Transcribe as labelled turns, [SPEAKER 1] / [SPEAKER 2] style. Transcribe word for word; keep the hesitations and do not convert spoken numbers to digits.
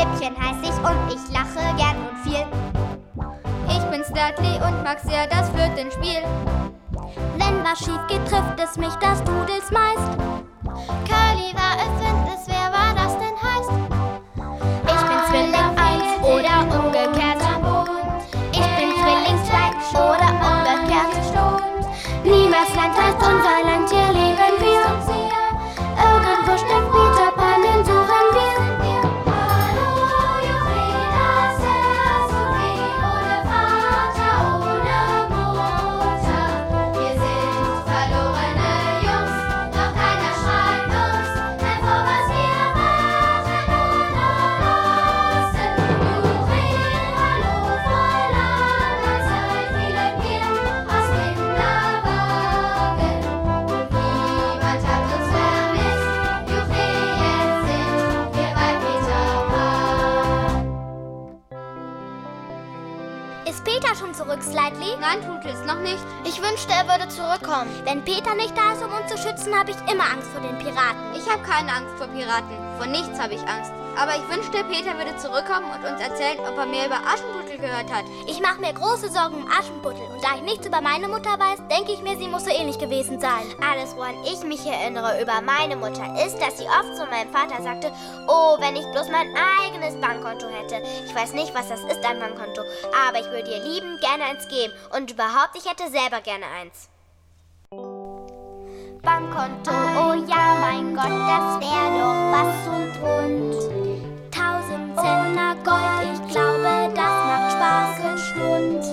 [SPEAKER 1] Pippchen heiß ich und ich lache gern und viel.
[SPEAKER 2] Ich bin's Dudley und mag sehr das Flötenspiel.
[SPEAKER 3] Wenn was schief geht, trifft es mich, das Dudels meist.
[SPEAKER 4] Curly war es, wenn es, wer war das denn heißt?
[SPEAKER 1] Ich bin Zwilling eins oder umgekehrt. Ich bin Zwilling zwei oder umgekehrt.
[SPEAKER 3] Niemals Land heißt unser Land, hier leben wir. Irgendwo steckt Peter Pan, den suchen wir.
[SPEAKER 4] Hallo, Juwela, sehr so wie ohne Vater, ohne Mutter. Wir sind verlorene Jungs, doch keiner schreibt uns hervor, was wir machen oder lassen. Juwel, hallo, vor langer Zeit fielen wir aus Kinderwagen. Und niemand hat uns vermisst. Juwel, jetzt sind wir bei Peter Pan.
[SPEAKER 3] Ist Peter schon zurück, Slightly?
[SPEAKER 2] Nein, tut es noch nicht.
[SPEAKER 4] Ich wünschte, er würde zurückkommen.
[SPEAKER 3] Wenn Peter nicht da ist, um uns zu schützen, habe ich immer Angst vor den Piraten.
[SPEAKER 2] Ich habe keine Angst vor Piraten. Vor nichts habe ich Angst. Aber ich wünschte, Peter würde zurückkommen und uns erzählen, ob er mehr über Aschenputtel gehört hat.
[SPEAKER 3] Ich mache mir große Sorgen um Aschenputtel. Und da ich nichts über meine Mutter weiß, denke ich mir, sie muss so ähnlich gewesen sein.
[SPEAKER 1] Alles, woran ich mich erinnere über meine Mutter, ist, dass sie oft zu meinem Vater sagte, oh, wenn ich bloß mein eigenes Bankkonto hätte. Ich weiß nicht, was das ist, ein Bankkonto, aber ich würde ihr liebend gerne eins geben. Und überhaupt, ich hätte selber gerne eins. Bankkonto, oh ja, mein Gott, das wär doch was und rund.
[SPEAKER 3] Tausend Zehner Gold, ich glaube, das macht Spaß und Stund.